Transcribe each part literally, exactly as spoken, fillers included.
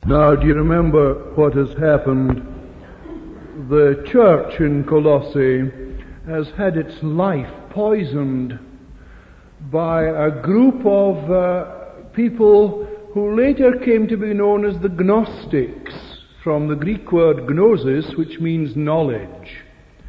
Now, do you remember what has happened? The church in Colossae has had its life poisoned by a group of uh, people who later came to be known as the Gnostics, from the Greek word gnosis, which means knowledge.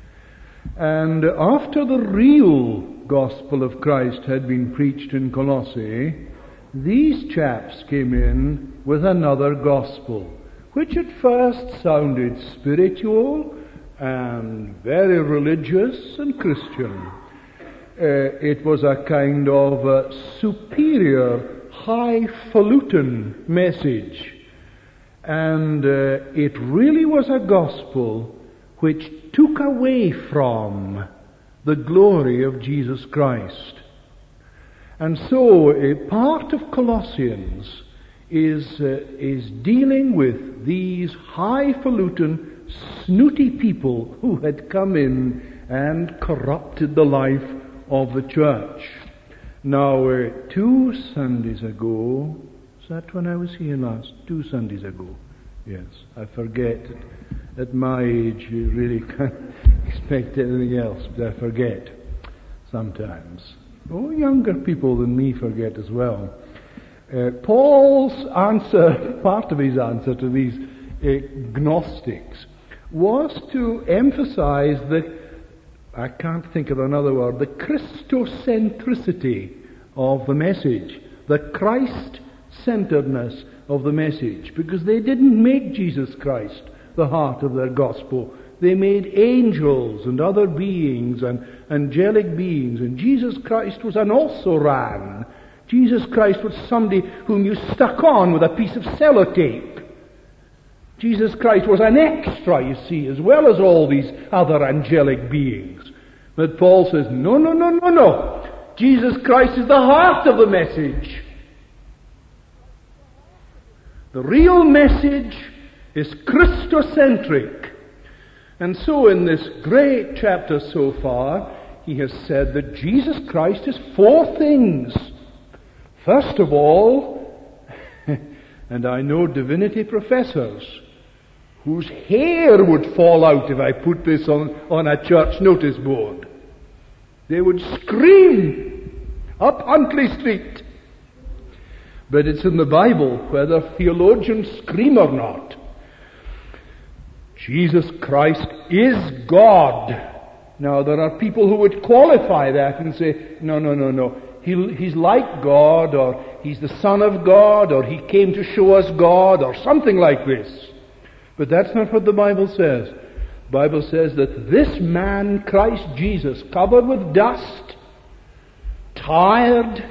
And after the real gospel of Christ had been preached in Colossae, these chaps came in with another gospel, which at first sounded spiritual and very religious and Christian. Uh, it was a kind of uh, superior, highfalutin message. And uh, it really was a gospel which took away from the glory of Jesus Christ. And so a part of Colossians is, uh, is dealing with these highfalutin, snooty people who had come in and corrupted the life of the church. Now, uh, two Sundays ago, is that when I was here last? Two Sundays ago. Yes, I forget. At my age, you really can't expect anything else, but I forget sometimes. Oh, younger people than me forget as well. Uh, Paul's answer, part of his answer to these uh, Gnostics, was to emphasize the, I can't think of another word, the Christocentricity of the message, the Christ-centeredness of the message, because they didn't make Jesus Christ the heart of their gospel. They made angels and other beings and angelic beings, and Jesus Christ was an also-ran. Jesus Christ was somebody whom you stuck on with a piece of sellotape. Jesus Christ was an extra, you see, as well as all these other angelic beings. But Paul says, no, no, no, no, no. Jesus Christ is the heart of the message. The real message is Christocentric. And so in this great chapter so far, he has said that Jesus Christ is four things. First of all, and I know divinity professors whose hair would fall out if I put this on, on a church notice board. They would scream up Huntley Street. But it's in the Bible, whether theologians scream or not. Jesus Christ is God. Now, there are people who would qualify that and say, no, no, no, no. He, he's like God, or he's the Son of God, or he came to show us God, or something like this. But that's not what the Bible says. The Bible says that this man, Christ Jesus, covered with dust, tired,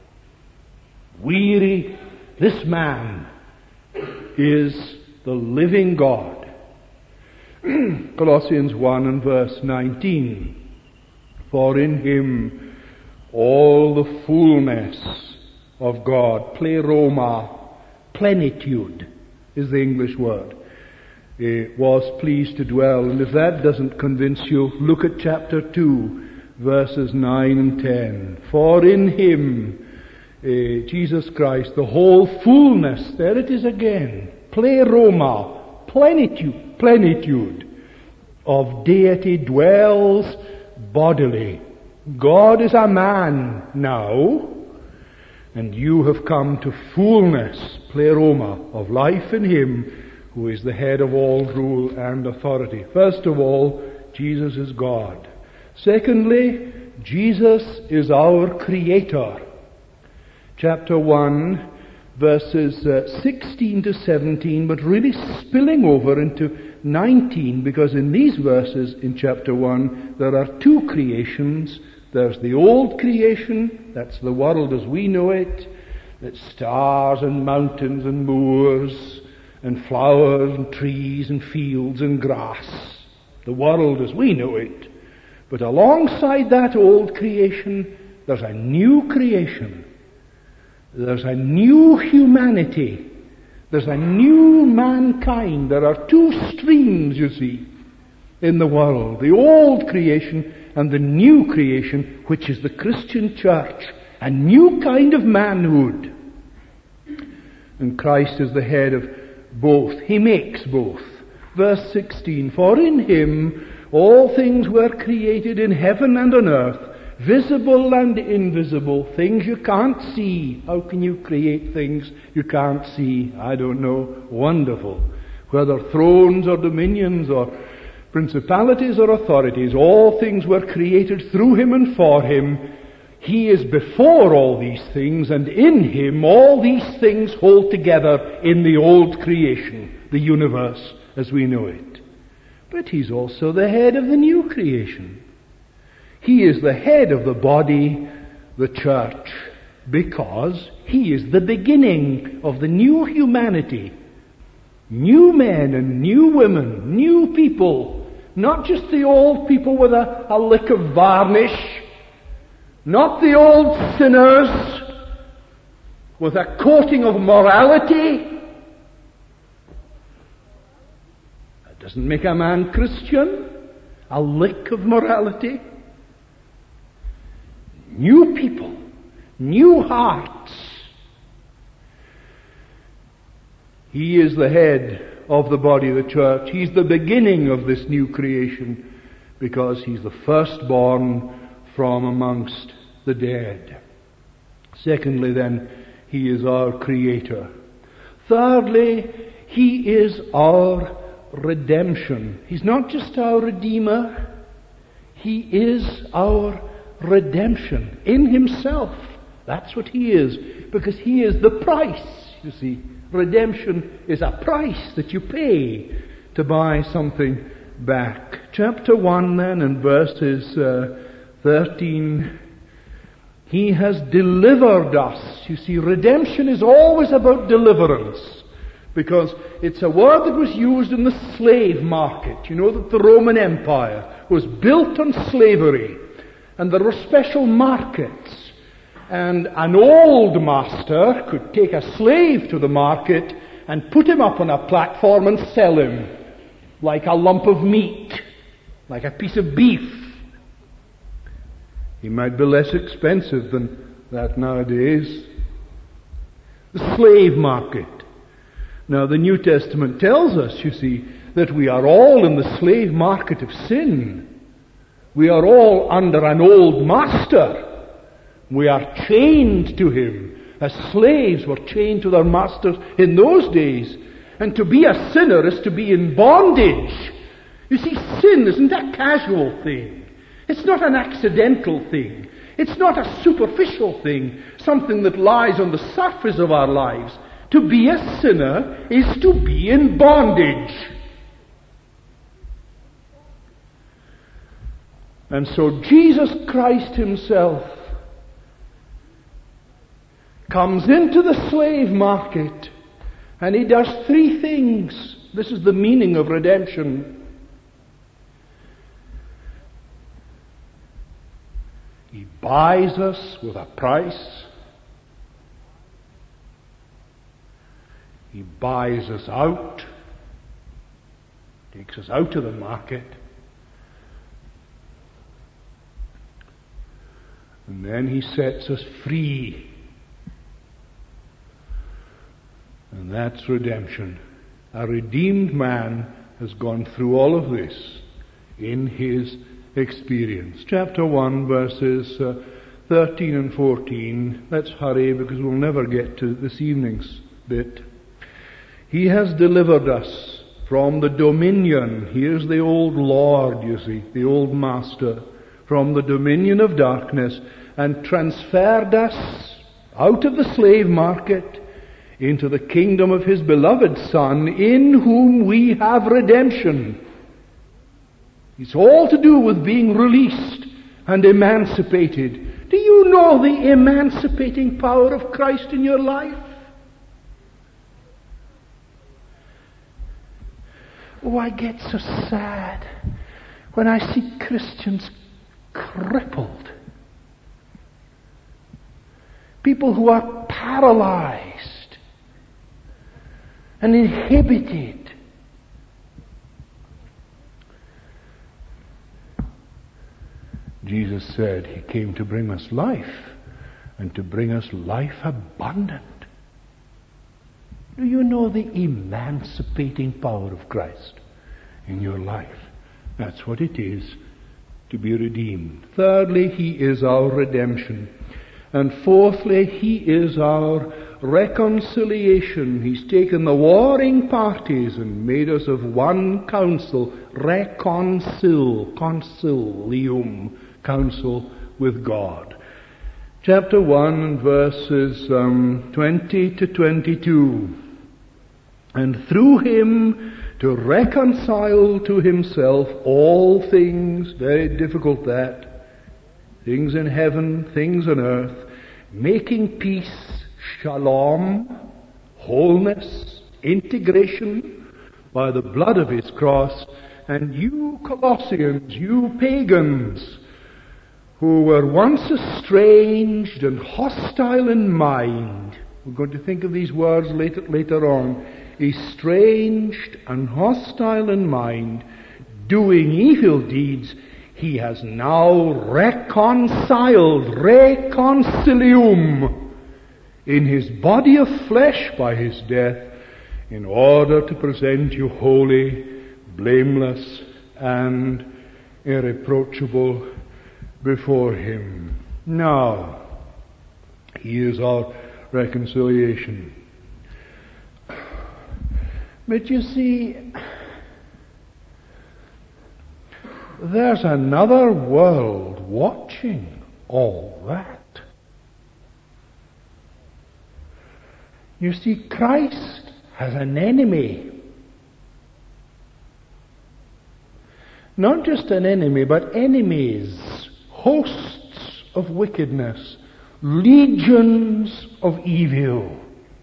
weary, this man is the living God. Colossians one and verse nineteen. For in him all the fullness of God, pleroma, plenitude is the English word, uh, was pleased to dwell. And if that doesn't convince you, look at chapter two, verses nine and ten. For in him, uh, Jesus Christ, the whole fullness, there it is again, pleroma, plenitude, plenitude of deity dwells bodily. God is a man now, and you have come to fullness, pleroma, of life in him who is the head of all rule and authority. First of all, Jesus is God. Secondly, Jesus is our Creator. Chapter one, verses uh, sixteen to seventeen, but really spilling over into nineteen, because in these verses in chapter one, there are two creations. There's the old creation, that's the world as we know it, that's stars and mountains and moors and flowers and trees and fields and grass, the world as we know it. But alongside that old creation, there's a new creation. There's a new humanity. There's a new mankind. There are two streams, you see, in the world. The old creation and the new creation, which is the Christian church. A new kind of manhood. And Christ is the head of both. He makes both. Verse sixteen, for in him all things were created in heaven and on earth, visible and invisible, things you can't see. How can you create things you can't see? I don't know. Wonderful. Whether thrones or dominions or principalities or authorities, all things were created through him and for him. He is before all these things, and in him all these things hold together in the old creation, the universe as we know it. But he's also the head of the new creation. He is the head of the body, the church, because he is the beginning of the new humanity. New men and new women, new people, not just the old people with a, a lick of varnish, not the old sinners with a coating of morality. That doesn't make a man Christian, a lick of morality. New people, new hearts. He is the head of the body of the church. He's the beginning of this new creation because he's the firstborn from amongst the dead. Secondly, then, he is our creator. Thirdly, he is our redemption. He's not just our redeemer. He is our redemption in himself. That's what he is, because he is the price, you see. Redemption is a price that you pay to buy something back. Chapter one then, and verses uh, thirteen. He has delivered us. You see, redemption is always about deliverance, because it's a word that was used in the slave market. You know that the Roman Empire was built on slavery, and there were special markets. And an old master could take a slave to the market and put him up on a platform and sell him like a lump of meat, like a piece of beef. He might be less expensive than that nowadays. The slave market. Now the New Testament tells us, you see, that we are all in the slave market of sin. We are all under an old master. We are chained to him, as slaves were chained to their masters in those days. And to be a sinner is to be in bondage. You see, sin isn't a casual thing. It's not an accidental thing. It's not a superficial thing, something that lies on the surface of our lives. To be a sinner is to be in bondage. And so Jesus Christ himself comes into the slave market, and he does three things. This is the meaning of redemption. He buys us with a price. He buys us out, takes us out of the market, and then he sets us free. And that's redemption. A redeemed man has gone through all of this in his experience. Chapter one, verses uh, thirteen and fourteen. Let's hurry because we'll never get to this evening's bit. He has delivered us from the dominion. Here's the old Lord, you see, the old master. From the dominion of darkness, and transferred us out of the slave market into the kingdom of his beloved Son, in whom we have redemption. It's all to do with being released and emancipated. Do you know the emancipating power of Christ in your life? Oh, I get so sad when I see Christians crippled. People who are paralyzed and inhibited. Jesus said he came to bring us life, and to bring us life abundant. Do you know the emancipating power of Christ in your life? That's what it is to be redeemed. Thirdly, He is our redemption. And fourthly, He is our reconciliation. He's taken the warring parties and made us of one counsel, reconcil, concilium, counsel with God. Chapter one, verses um, twenty to twenty-two. And through Him to reconcile to Himself all things, very difficult that, things in heaven, things on earth, making peace, shalom, wholeness, integration, by the blood of His cross. And you Colossians, you pagans, who were once estranged and hostile in mind, we're going to think of these words later, later on, estranged and hostile in mind, doing evil deeds, He has now reconciled, reconcilium, in His body of flesh by His death, in order to present you holy, blameless, and irreproachable before Him. Now, He is our reconciliation. But you see, there's another world watching all that. You see, Christ has an enemy. Not just an enemy, but enemies, hosts of wickedness, legions of evil.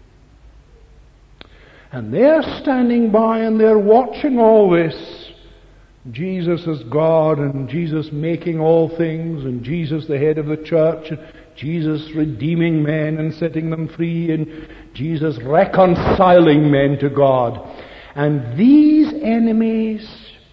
And they're standing by and they're watching all this. Jesus as God, and Jesus making all things, and Jesus the head of the church, and Jesus redeeming men and setting them free, and Jesus reconciling men to God. And these enemies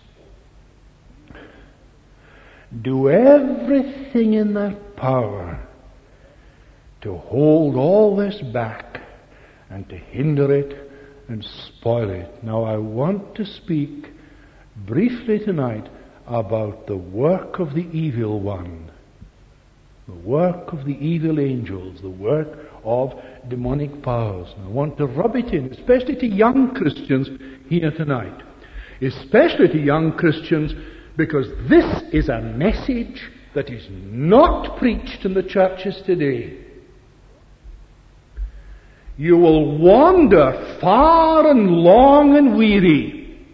do everything in their power to hold all this back and to hinder it and spoil it. Now I want to speak briefly tonight about the work of the evil one, the work of the evil angels, the work of demonic powers. And I want to rub it in, especially to young Christians here tonight, especially to young Christians, because this is a message that is not preached in the churches today. You will wander far and long and weary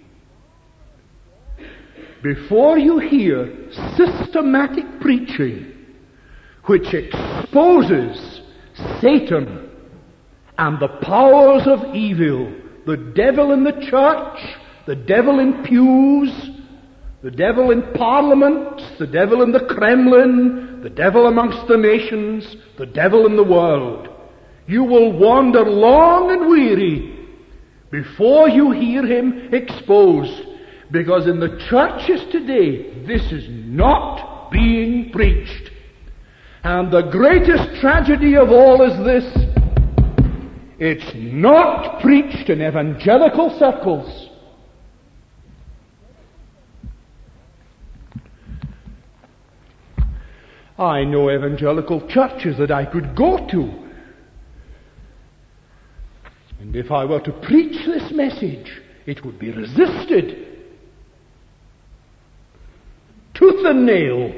before you hear systematic preaching which exposes Satan and the powers of evil, the devil in the church, the devil in pews, the devil in parliaments, the devil in the Kremlin, the devil amongst the nations, the devil in the world. You will wander long and weary before you hear him exposed, because in the churches today this is not being preached. And the greatest tragedy of all is this: it's not preached in evangelical circles. I know evangelical churches that I could go to, and if I were to preach this message, it would be resisted tooth and nail.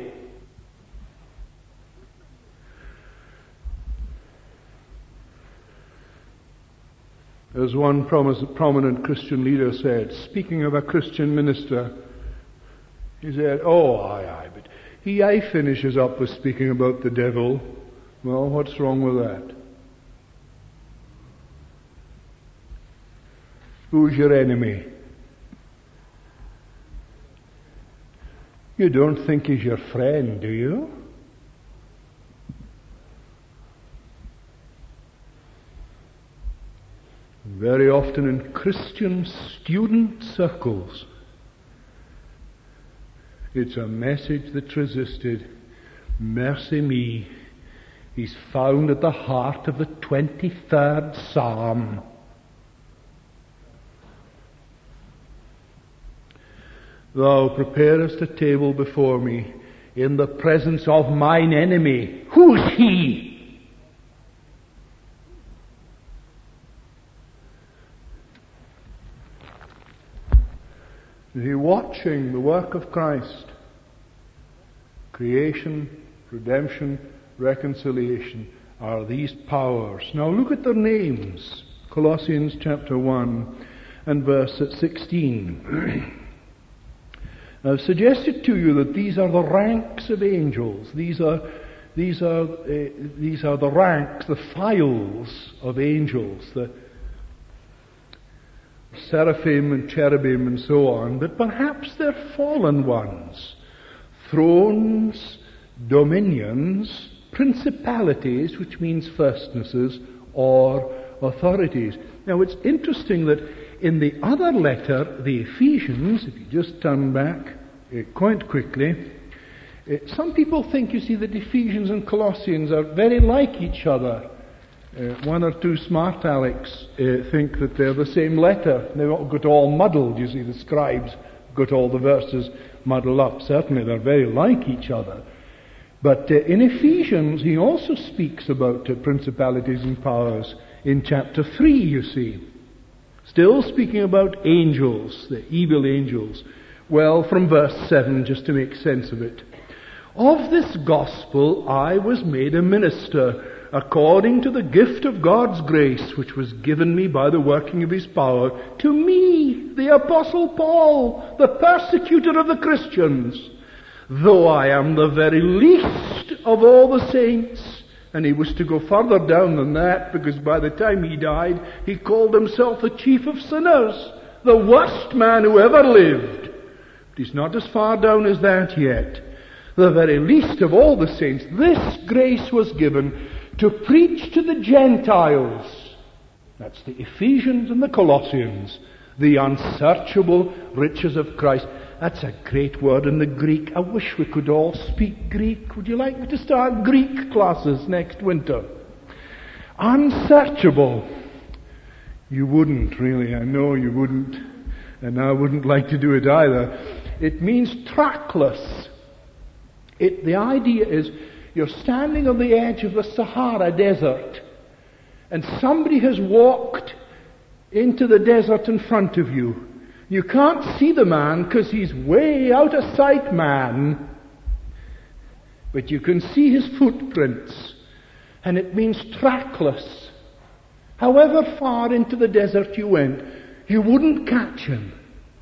As one prominent Christian leader said, speaking of a Christian minister, he said, oh, aye, aye, but he aye finishes up with speaking about the devil. Well, what's wrong with that? Who's your enemy? You don't think he's your friend, do you? Very often in Christian student circles, it's a message that's resisted. Mercy me, he's found at the heart of the twenty-third Psalm. Thou preparest a table before me in the presence of mine enemy. Who's he? Is he watching the work of Christ? Creation, redemption, reconciliation are these powers. Now look at their names. Colossians chapter one and verse sixteen. I've suggested to you that these are the ranks of angels. These are, these are, uh, these are the ranks, the files of angels, the seraphim and cherubim and so on. But perhaps they're fallen ones. Thrones, dominions, principalities, which means firstnesses, or authorities. Now it's interesting that in the other letter, the Ephesians, if you just turn back uh, quite quickly, uh, some people think, you see, that Ephesians and Colossians are very like each other. Uh, one or two smart alecks uh, think that they're the same letter. They've got all muddled, you see, the scribes got all the verses muddled up. Certainly they're very like each other. But uh, in Ephesians, he also speaks about uh, principalities and powers in chapter three, you see. Still speaking about angels, the evil angels. Well, from verse seven, just to make sense of it. Of this gospel I was made a minister, according to the gift of God's grace, which was given me by the working of his power, to me, the Apostle Paul, the persecutor of the Christians, though I am the very least of all the saints. And he was to go further down than that, because by the time he died, he called himself the chief of sinners, the worst man who ever lived. But he's not as far down as that yet. The very least of all the saints, this grace was given to preach to the Gentiles. That's the Ephesians and the Colossians, the unsearchable riches of Christ. That's a great word in the Greek. I wish we could all speak Greek. Would you like me to start Greek classes next winter? Unsearchable. You wouldn't, really. I know you wouldn't. And I wouldn't like to do it either. It means trackless. It, the idea is you're standing on the edge of the Sahara Desert, and somebody has walked into the desert in front of you. You can't see the man because he's way out of sight, man. But you can see his footprints. And it means trackless. However far into the desert you went, you wouldn't catch him.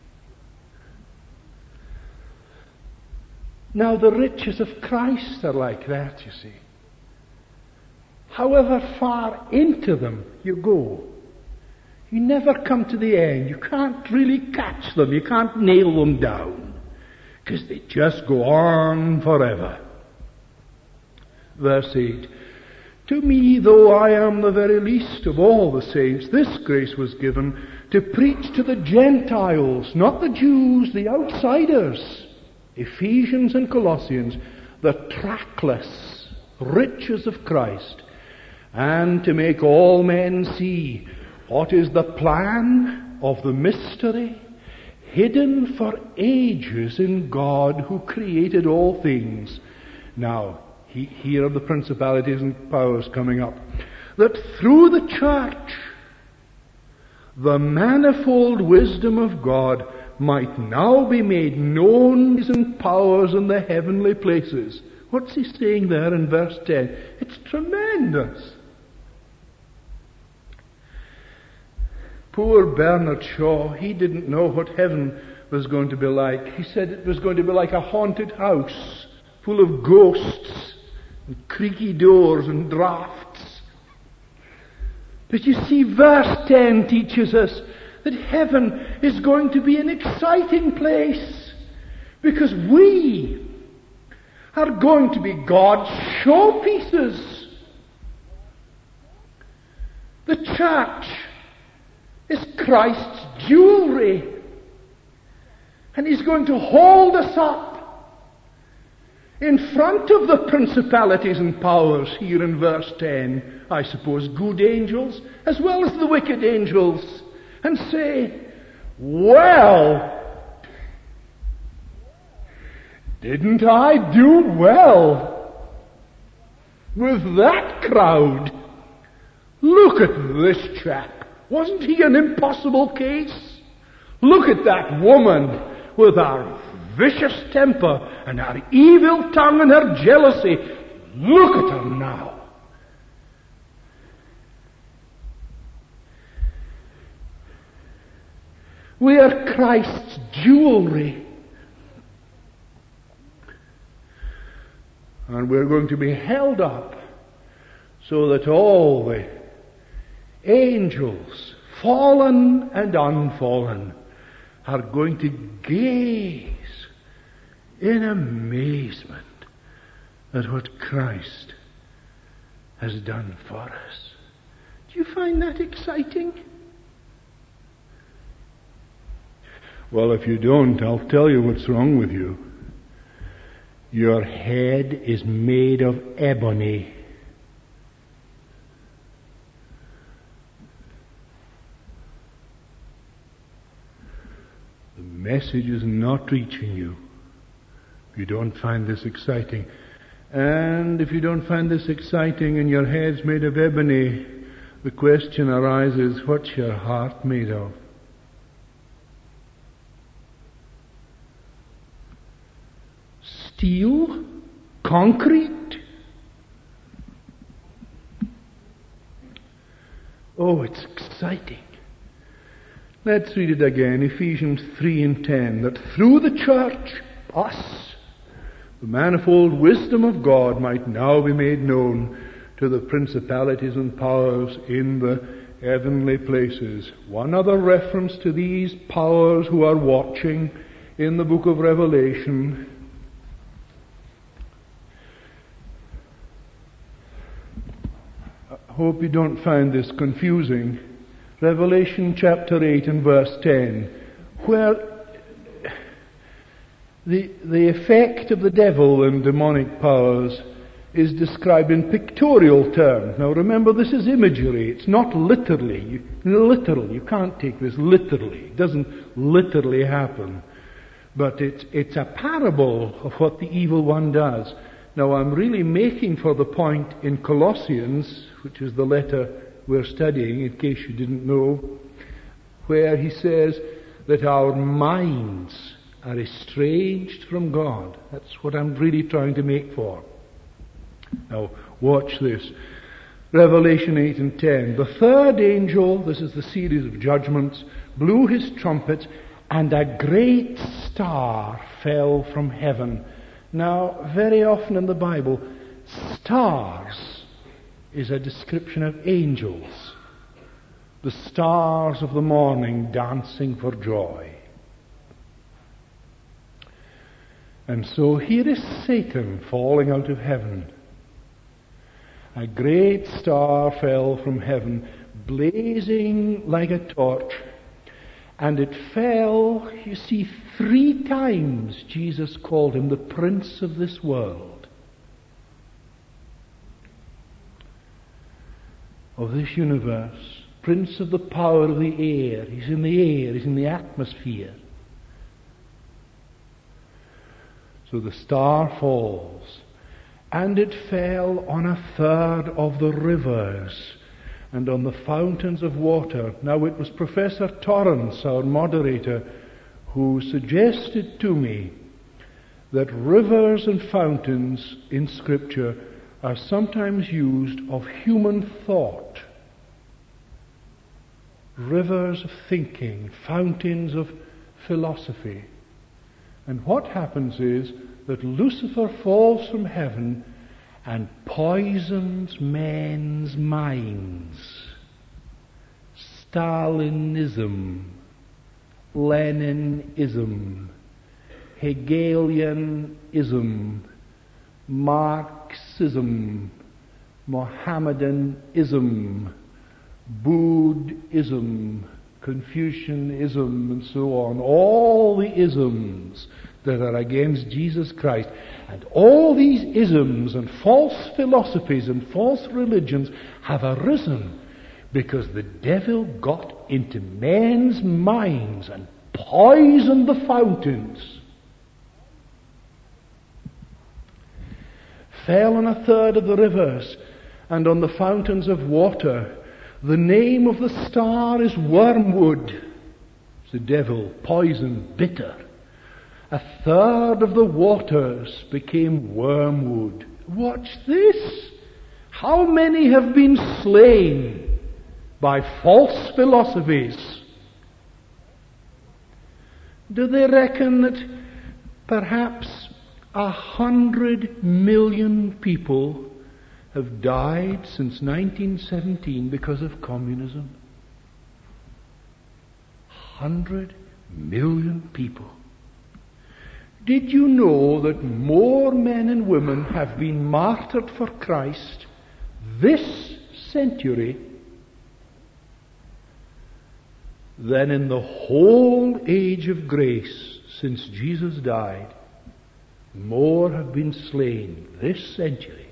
Now the riches of Christ are like that, you see. However far into them you go, you never come to the end. You can't really catch them. You can't nail them down, because they just go on forever. Verse eight. To me, though I am the very least of all the saints, this grace was given to preach to the Gentiles, not the Jews, the outsiders. Ephesians and Colossians, the trackless riches of Christ, and to make all men see what is the plan of the mystery hidden for ages in God who created all things. Now, he, here are the principalities and powers coming up. That through the church, the manifold wisdom of God might now be made known in powers in the heavenly places. What's he saying there in verse ten? It's tremendous. Poor Bernard Shaw, he didn't know what heaven was going to be like. He said it was going to be like a haunted house, full of ghosts and creaky doors and drafts. But you see, verse ten teaches us that heaven is going to be an exciting place, because we are going to be God's showpieces. The church is Christ's jewelry, and he's going to hold us up in front of the principalities and powers here in verse ten, I suppose good angels as well as the wicked angels, and say, well, Didn't I do well with that crowd? Look at this chap. Wasn't he an impossible case? Look at that woman with her vicious temper and her evil tongue and her jealousy. Look at her now. We are Christ's jewelry. And we're going to be held up so that all the angels, fallen and unfallen, are going to gaze in amazement at what Christ has done for us. Do you find that exciting? Well, if you don't, I'll tell you what's wrong with you. Your head is made of ebony. The message is not reaching you if you don't find this exciting. And if you don't find this exciting and your head's made of ebony, the question arises, what's your heart made of? Steel? Concrete? Oh, it's exciting. Let's read it again, Ephesians three and ten, that through the church, us, the manifold wisdom of God might now be made known to the principalities and powers in the heavenly places. One other reference to these powers who are watching in the book of Revelation. I hope you don't find this confusing. Revelation chapter eight and verse ten, where the, the effect of the devil and demonic powers is described in pictorial terms. Now remember, this is imagery. It's not literally. Literal. You can't take this literally. It doesn't literally happen. But it's, it's a parable of what the evil one does. Now I'm really making for the point in Colossians, which is the letter we're studying, in case you didn't know, where he says that our minds are estranged from God. That's what I'm really trying to make for. Now, watch this. Revelation eight and ten. The third angel, this is the series of judgments, blew his trumpet, and a great star fell from heaven. Now, very often in the Bible, stars is a description of angels. The stars of the morning dancing for joy. And so here is Satan falling out of heaven. A great star fell from heaven, blazing like a torch. And it fell, you see, three times Jesus called him the prince of this world, of this universe, prince of the power of the air. He's in the air, he's in the atmosphere. So the star falls, and it fell on a third of the rivers and on the fountains of water. Now it was Professor Torrance, our moderator, who suggested to me that rivers and fountains in Scripture are sometimes used of human thought. Rivers of thinking, fountains of philosophy. And what happens is that Lucifer falls from heaven and poisons men's minds. Stalinism, Leninism, Hegelianism, Marxism, Mohammedanism, Buddhism, Confucianism, and so on. All the isms that are against Jesus Christ. And all these isms and false philosophies and false religions have arisen because the devil got into men's minds and poisoned the fountains. fell on a third of the rivers and on the fountains of water. The name of the star is wormwood. It's the devil, poison, bitter. A third of the waters became wormwood. Watch this. How many have been slain by false philosophies? Do they reckon that perhaps a hundred million people have died since nineteen seventeen because of communism? Hundred million people. Did you know that more men and women have been martyred for Christ this century than in the whole age of grace since Jesus died? More have been slain this century.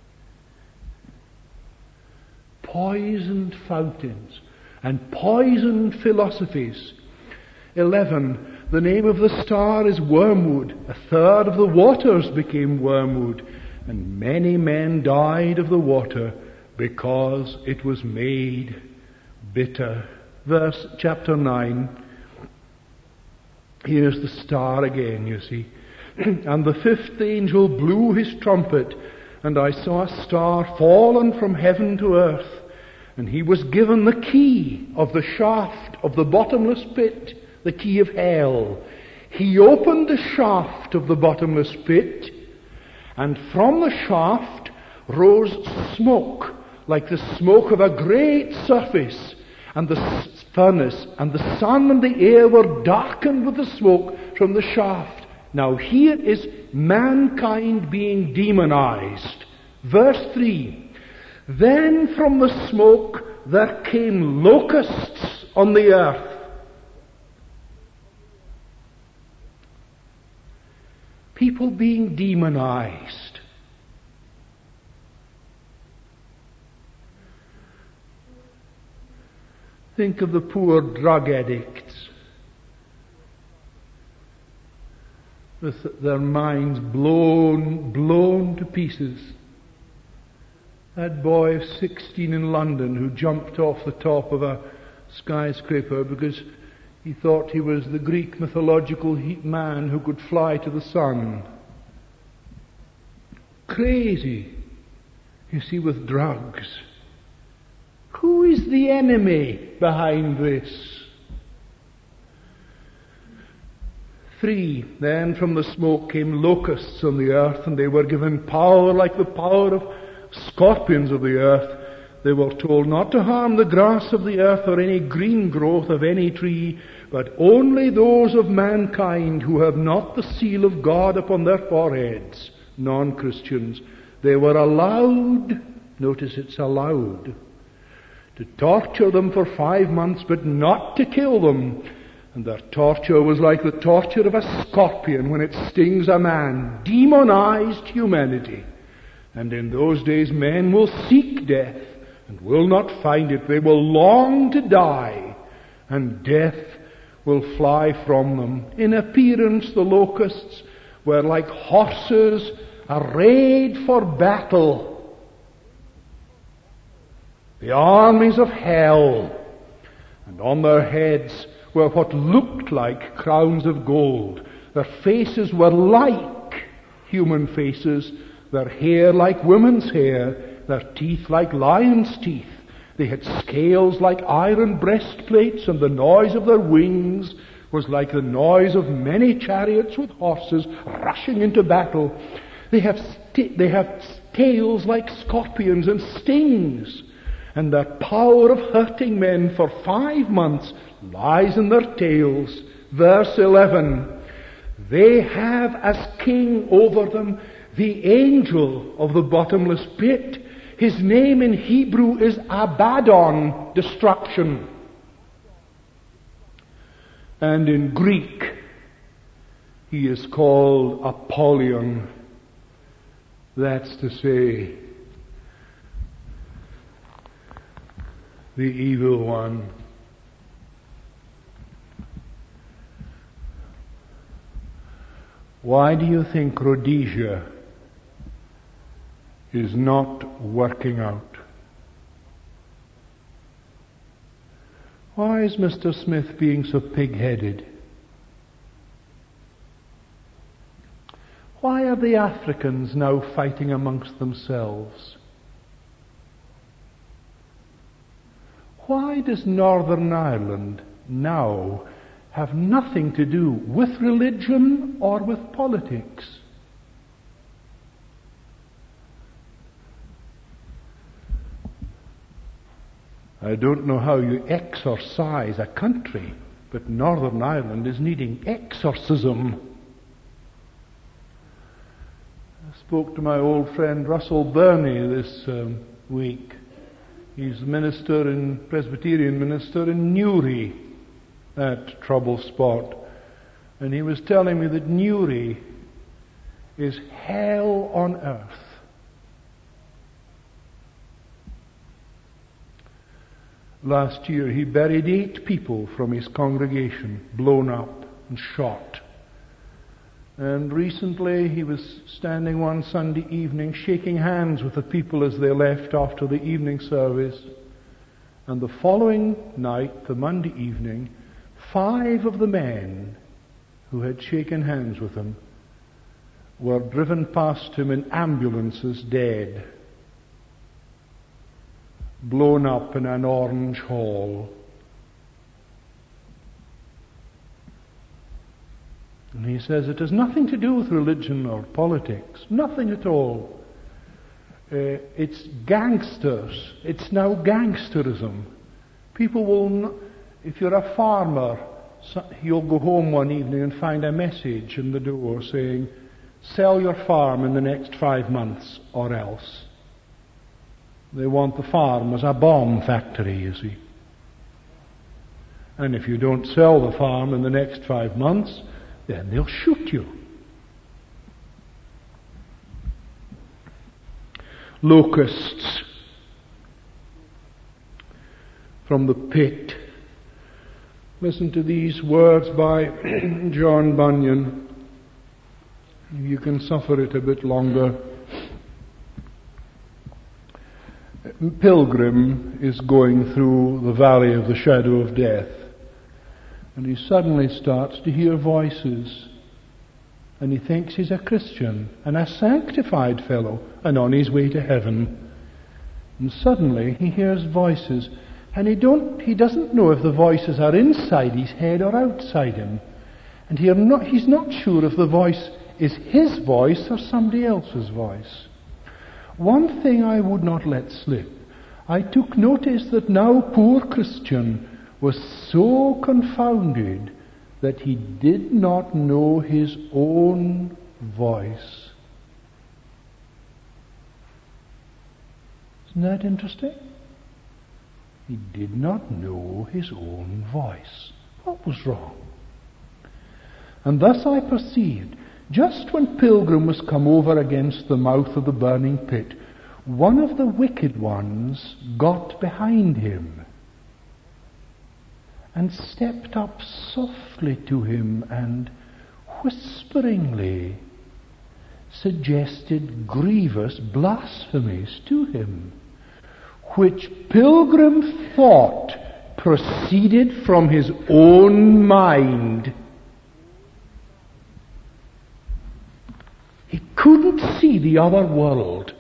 Poisoned fountains and poisoned philosophies. Eleven. The name of the star is wormwood. A third of the waters became wormwood, and many men died of the water because it was made bitter. Verse chapter nine. Here's the star again, you see. And the fifth angel blew his trumpet, and I saw a star fallen from heaven to earth, and he was given the key of the shaft of the bottomless pit, the key of hell. He opened the shaft of the bottomless pit, and from the shaft rose smoke, like the smoke of a great surface, and the furnace, and the sun and the air were darkened with the smoke from the shaft. Now here is mankind being demonized. Verse three. Then from the smoke there came locusts on the earth. People being demonized. Think of the poor drug addicts with their minds blown, blown to pieces. That boy of sixteen in London who jumped off the top of a skyscraper because he thought he was the Greek mythological man who could fly to the sun. Crazy, you see, with drugs. Who is the enemy behind this? Three. Then from the smoke came locusts on the earth, and they were given power like the power of scorpions of the earth. They were told not to harm the grass of the earth or any green growth of any tree, but only those of mankind who have not the seal of God upon their foreheads, non-Christians. They were allowed, notice it's allowed, to torture them for five months, but not to kill them. And their torture was like the torture of a scorpion when it stings a man. Demonized humanity. And in those days men will seek death and will not find it. They will long to die, and death will fly from them. In appearance the locusts were like horses arrayed for battle. The armies of hell, and on their heads were what looked like crowns of gold. Their faces were like human faces, their hair like women's hair, their teeth like lions' teeth. They had scales like iron breastplates, and the noise of their wings was like the noise of many chariots with horses rushing into battle. They have, st- they have tails like scorpions and stings, and their power of hurting men for five months lies in their tails. Verse eleven. They have as king over them the angel of the bottomless pit. His name in Hebrew is Abaddon, destruction. And in Greek, he is called Apollyon. That's to say, the evil one. Why do you think Rhodesia is not working out. Why is Mister Smith being so pig-headed? Why are the Africans now fighting amongst themselves? Why does Northern Ireland now have nothing to do with religion or with politics? I don't know how you exorcise a country, but Northern Ireland is needing exorcism. I spoke to my old friend Russell Burney this um, week. He's minister in Presbyterian minister in Newry, that trouble spot. And he was telling me that Newry is hell on earth. Last year he buried eight people from his congregation, blown up and shot. And recently he was standing one Sunday evening shaking hands with the people as they left after the evening service. And the following night, the Monday evening, five of the men who had shaken hands with him were driven past him in ambulances dead, blown up in an orange hall. And he says it has nothing to do with religion or politics, nothing at all. Uh, it's gangsters. It's now gangsterism. People will, not, if you're a farmer, so you'll go home one evening and find a message in the door saying, sell your farm in the next five months or else. They want the farm as a bomb factory, you see. And if you don't sell the farm in the next five months, then they'll shoot you. Locusts from the pit. Listen to these words by John Bunyan. You can suffer it a bit longer. Pilgrim is going through the valley of the shadow of death, and he suddenly starts to hear voices, and he thinks he's a Christian and a sanctified fellow and on his way to heaven. And suddenly he hears voices, and he don't he doesn't know if the voices are inside his head or outside him, and he not, he's not sure if the voice is his voice or somebody else's voice. One thing I would not let slip. I took notice that now poor Christian was so confounded that he did not know his own voice. Isn't that interesting? He did not know his own voice. What was wrong? And thus I perceived, just when Pilgrim was come over against the mouth of the burning pit, one of the wicked ones got behind him and stepped up softly to him and whisperingly suggested grievous blasphemies to him, which Pilgrim thought proceeded from his own mind. He couldn't see the other world.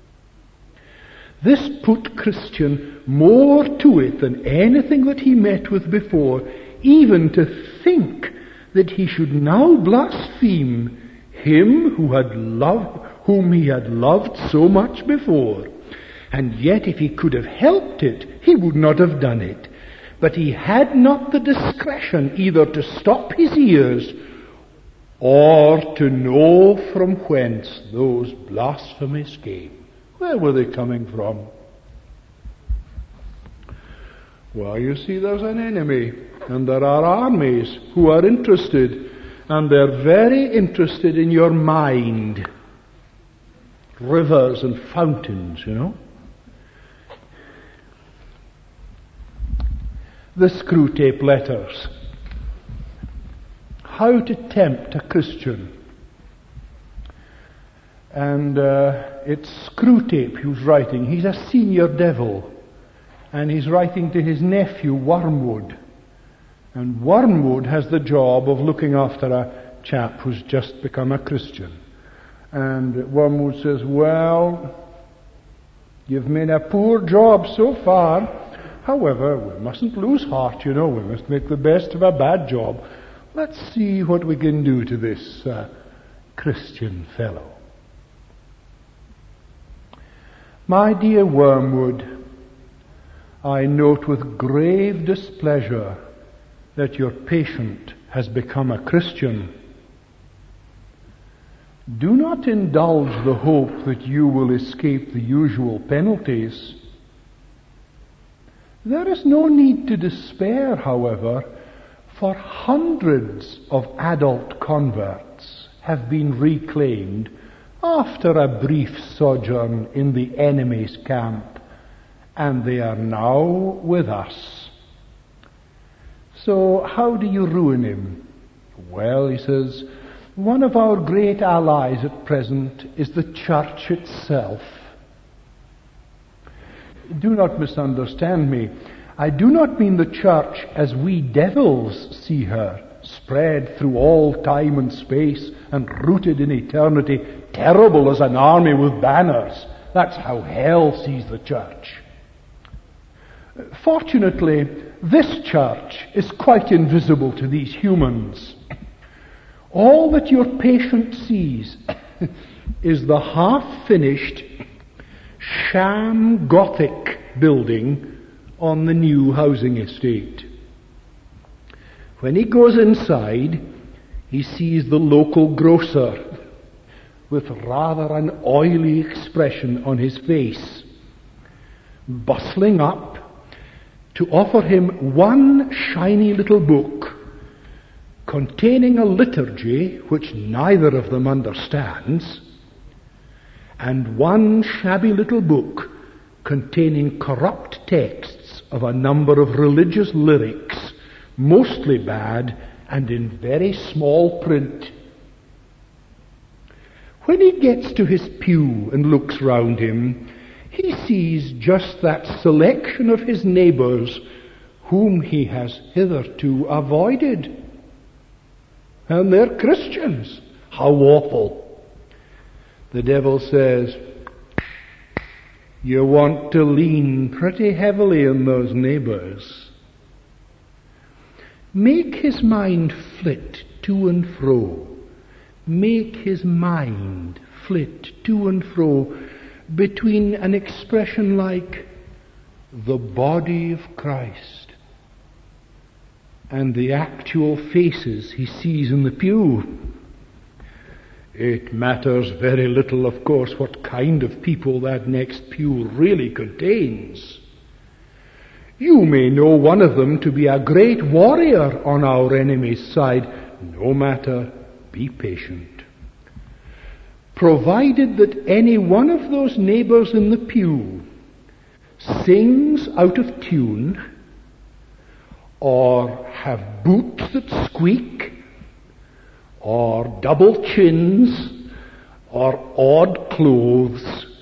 This put Christian more to it than anything that he met with before, even to think that he should now blaspheme him who had loved, whom he had loved so much before. And yet if he could have helped it, he would not have done it. But he had not the discretion either to stop his ears or to know from whence those blasphemies came. Where were they coming from? Well, you see, there's an enemy, and there are armies who are interested, and they're very interested in your mind. Rivers and fountains, you know. The Screwtape Letters. How to tempt a Christian. And uh, it's Screwtape who's writing. He's a senior devil. And he's writing to his nephew, Wormwood. And Wormwood has the job of looking after a chap who's just become a Christian. And Wormwood says, well, you've made a poor job so far. However, we mustn't lose heart, you know. We must make the best of a bad job. Let's see what we can do to this uh, Christian fellow. My dear Wormwood, I note with grave displeasure that your patient has become a Christian. Do not indulge the hope that you will escape the usual penalties. There is no need to despair, however, for hundreds of adult converts have been reclaimed after a brief sojourn in the enemy's camp, and they are now with us. So how do you ruin him? Well, he says, one of our great allies at present is the church itself. Do not misunderstand me. I do not mean the church as we devils see her, spread through all time and space and rooted in eternity, terrible as an army with banners. That's how hell sees the church. Fortunately, this church is quite invisible to these humans. All that your patient sees is the half-finished sham Gothic building on the new housing estate. When he goes inside, he sees the local grocer with rather an oily expression on his face, bustling up to offer him one shiny little book containing a liturgy which neither of them understands, and one shabby little book containing corrupt texts of a number of religious lyrics, mostly bad and in very small print. When he gets to his pew and looks round him, he sees just that selection of his neighbours whom he has hitherto avoided. And they're Christians. How awful. The devil says, you want to lean pretty heavily on those neighbours. Make his mind flit to and fro. Make his mind flit to and fro between an expression like the body of Christ and the actual faces he sees in the pew. It matters very little, of course, what kind of people that next pew really contains. You may know one of them to be a great warrior on our enemy's side. No matter, be patient. Provided that any one of those neighbours in the pew sings out of tune, or have boots that squeak, or double chins, or odd clothes,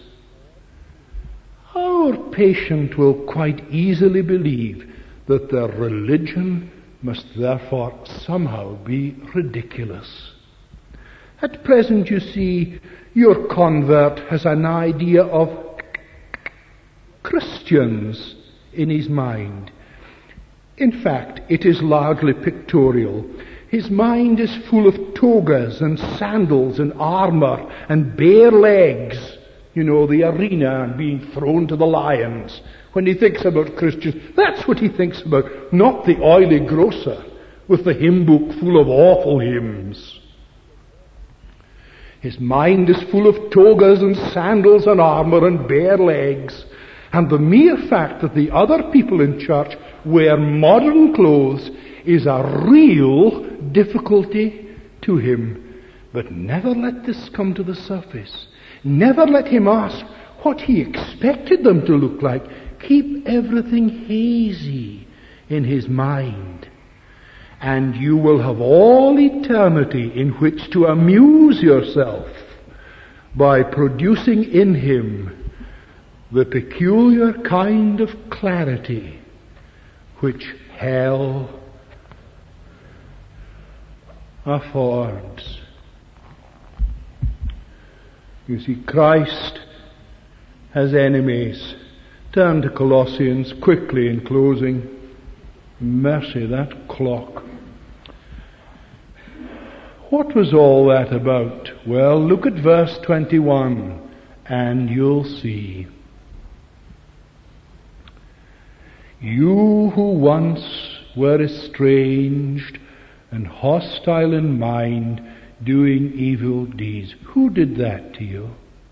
our patient will quite easily believe that their religion must therefore somehow be ridiculous. At present, you see, your convert has an idea of Christians in his mind. In fact, it is largely pictorial. His mind is full of togas and sandals and armour and bare legs. You know, the arena and being thrown to the lions. When he thinks about Christians, that's what he thinks about, not the oily grocer with the hymn book full of awful hymns. His mind is full of togas and sandals and armour and bare legs. And the mere fact that the other people in church wear modern clothes is a real difficulty to him. But never let this come to the surface. Never let him ask what he expected them to look like. Keep everything hazy in his mind. And you will have all eternity in which to amuse yourself by producing in him the peculiar kind of clarity which hell affords. You see, Christ has enemies. Turn to Colossians quickly in closing. Mercy, that clock. What was all that about? Well, look at verse twenty-one, and you'll see. You who once were estranged and hostile in mind, doing evil deeds. Who did that to you?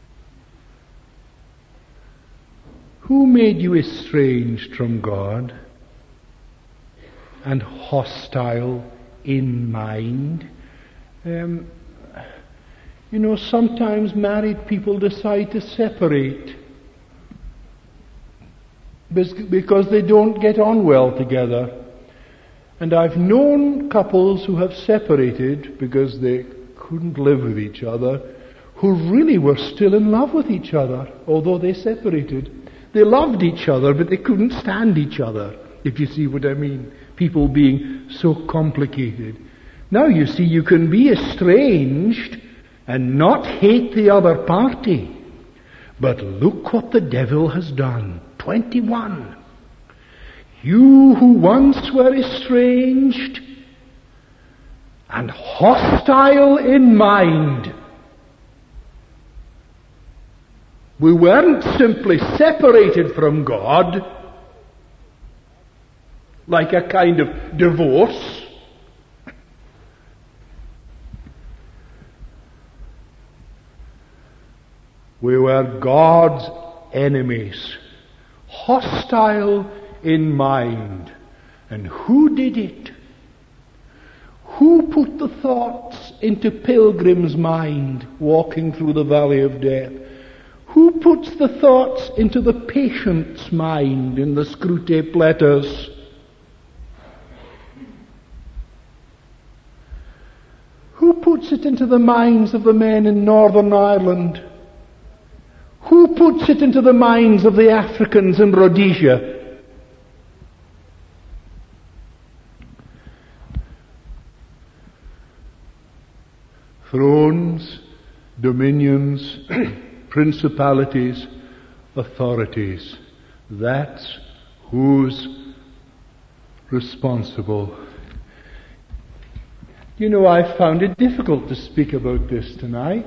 Who made you estranged from God and hostile in mind? Um, you know, sometimes married people decide to separate because they don't get on well together. And I've known couples who have separated because they couldn't live with each other, who really were still in love with each other, although they separated. They loved each other, but they couldn't stand each other, if you see what I mean. People being so complicated. Now you see, you can be estranged and not hate the other party. But look what the devil has done. twenty-one. You who once were estranged and hostile in mind. We weren't simply separated from God like a kind of divorce. We were God's enemies, hostile in mind. And who did it? Who put the thoughts into Pilgrim's mind walking through the valley of death? Who puts the thoughts into the patient's mind in the Screwtape letters? Who puts it into the minds of the men in Northern Ireland? Who puts it into the minds of the Africans in Rhodesia? Thrones, dominions, principalities, authorities. That's who's responsible. You know, I found it difficult to speak about this tonight.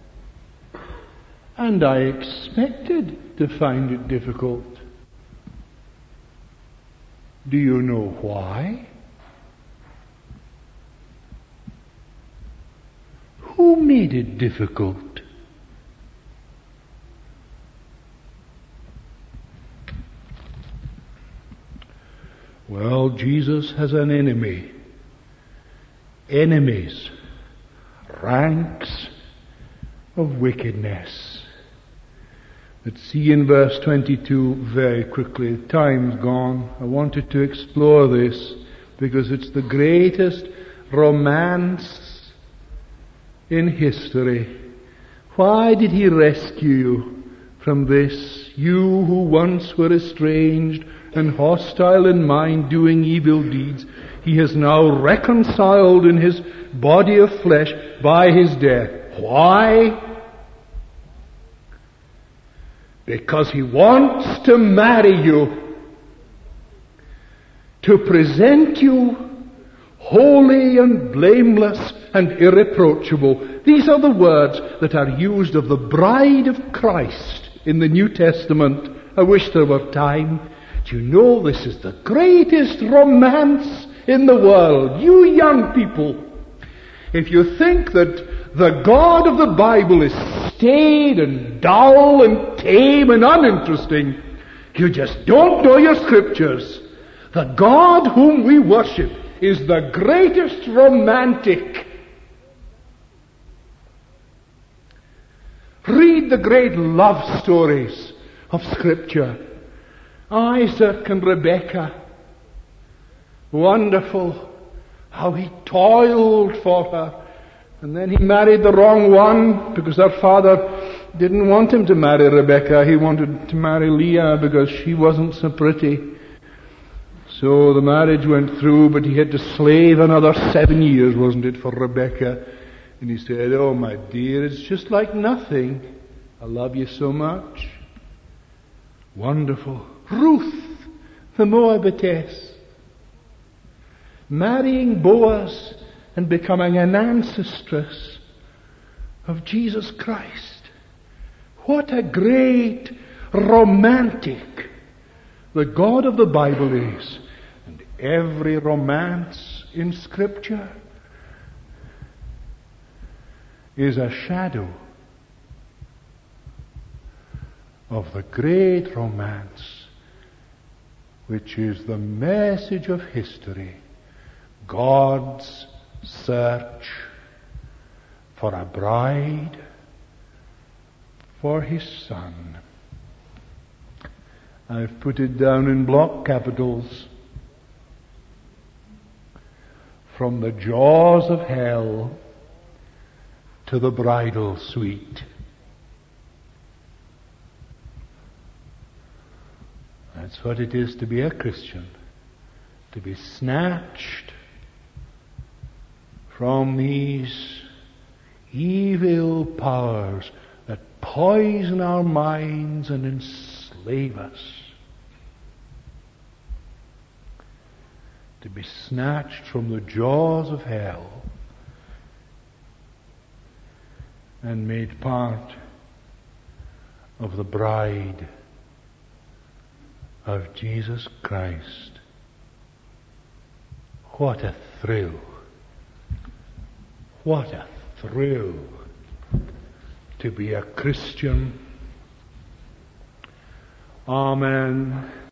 And I expected to find it difficult. Do you know why? Who made it difficult? Well, Jesus has an enemy. Enemies. Ranks of wickedness. Let's see in verse twenty-two very quickly. Time's gone. I wanted to explore this because it's the greatest romance in history. Why did he rescue you from this? You who once were estranged and hostile in mind, doing evil deeds, he has now reconciled in his body of flesh by his death. Why? Because he wants to marry you, to present you holy and blameless and irreproachable. These are the words that are used of the bride of Christ in the New Testament. I wish there were time. Do you know this is the greatest romance in the world? You young people, if you think that the God of the Bible is staid and dull and tame and uninteresting, you just don't know your scriptures. The God whom we worship is the greatest romantic. Read the great love stories of Scripture. Isaac and Rebekah. Wonderful how he toiled for her. And then he married the wrong one because her father didn't want him to marry Rebecca. He wanted to marry Leah because she wasn't so pretty. So the marriage went through, but he had to slave another seven years, wasn't it, for Rebecca? And he said, "Oh, my dear, it's just like nothing. I love you so much." Wonderful. Ruth, the Moabitess, marrying Boaz and becoming an ancestress of Jesus Christ. What a great romantic the God of the Bible is. And every romance in Scripture is a shadow of the great romance, which is the message of history, God's search for a bride for His Son. I've put it down in block capitals. From the jaws of hell to the bridal suite. That's what it is to be a Christian. To be snatched from these evil powers that poison our minds and enslave us. To be snatched from the jaws of hell and made part of the bride of Jesus Christ. What a thrill! What a thrill to be a Christian. Amen.